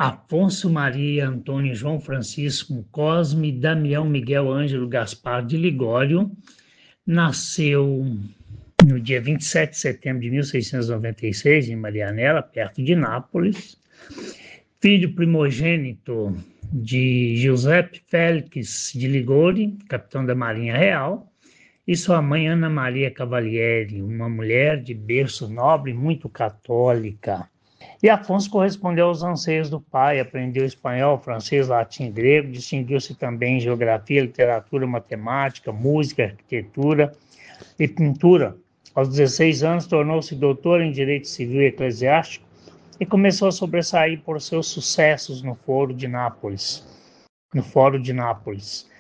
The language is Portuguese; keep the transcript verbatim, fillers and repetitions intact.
Afonso Maria Antônio João Francisco Cosme Damião Miguel Ângelo Gaspar de Ligório nasceu no dia vinte e sete de setembro de mil seiscentos e noventa e seis, em Marianella, perto de Nápoles. Filho primogênito de Giuseppe Félix de Ligori, capitão da Marinha Real, e sua mãe Ana Maria Cavalieri, uma mulher de berço nobre, muito católica. E Afonso correspondeu aos anseios do pai, aprendeu espanhol, francês, latim e grego, distinguiu-se também em geografia, literatura, matemática, música, arquitetura e pintura. Aos dezesseis anos, tornou-se doutor em Direito Civil e Eclesiástico e começou a sobressair por seus sucessos no Foro de Nápoles. No Fórum de Nápoles.